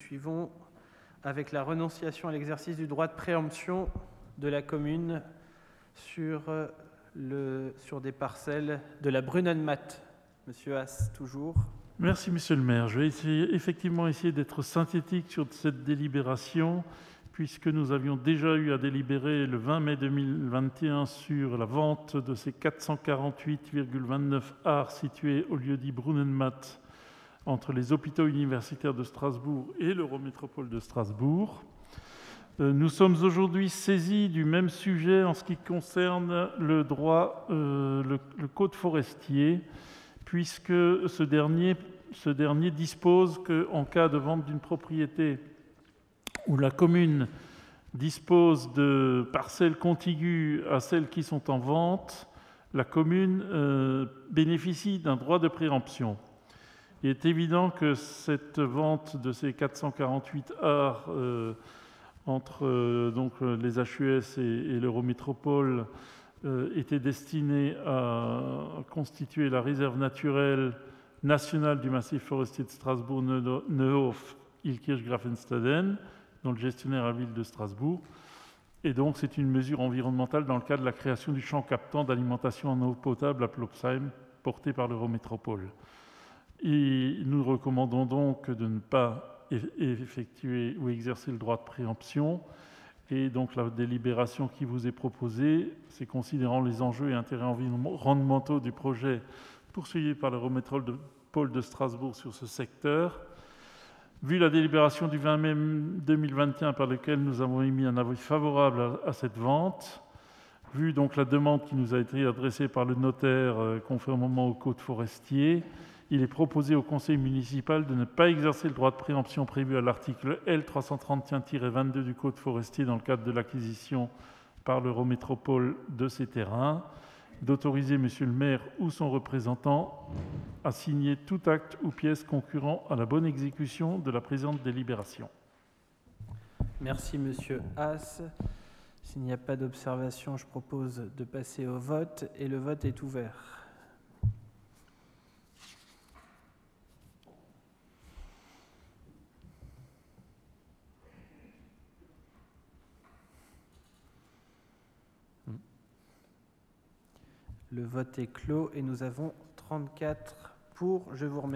Suivons avec la renonciation à l'exercice du droit de préemption de la commune sur des parcelles de la Brunenmatt. Monsieur Haas, toujours. Merci, Monsieur le maire. Je vais effectivement essayer d'être synthétique sur cette délibération, puisque nous avions déjà eu à délibérer le 20 mai 2021 sur la vente de ces 448,29 arts situés au lieu-dit Brunenmatt entre les hôpitaux universitaires de Strasbourg et l'Eurométropole de Strasbourg. Nous sommes aujourd'hui saisis du même sujet en ce qui concerne le droit, le code forestier, puisque ce dernier dispose qu'en cas de vente d'une propriété où la commune dispose de parcelles contiguës à celles qui sont en vente, la commune bénéficie d'un droit de préemption. Il est évident que cette vente de ces 448 arts entre les HUS et l'Eurométropole était destinée à constituer la réserve naturelle nationale du massif forestier de Strasbourg-Neuhof-Illkirch-Grafenstaden, dont le gestionnaire est la ville de Strasbourg. Et donc, c'est une mesure environnementale dans le cadre de la création du champ captant d'alimentation en eau potable à Plopsheim, porté par l'Eurométropole. Et nous recommandons donc de ne pas effectuer ou exercer le droit de préemption. Et donc la délibération qui vous est proposée, c'est considérant les enjeux et intérêts environnementaux du projet poursuivi par l'Eurométropole de Strasbourg sur ce secteur. Vu la délibération du 20 mai 2021 par laquelle nous avons émis un avis favorable à cette vente, vu donc la demande qui nous a été adressée par le notaire conformément au code forestier, il est proposé au conseil municipal de ne pas exercer le droit de préemption prévu à l'article L. 331-22 du code forestier dans le cadre de l'acquisition par l'Eurométropole de ces terrains, d'autoriser Monsieur le maire ou son représentant à signer tout acte ou pièce concurrent à la bonne exécution de la présente délibération. Merci Monsieur Haas. S'il n'y a pas d'observation, je propose de passer au vote et le vote est ouvert. Le vote est clos et nous avons 34 pour. Je vous remercie.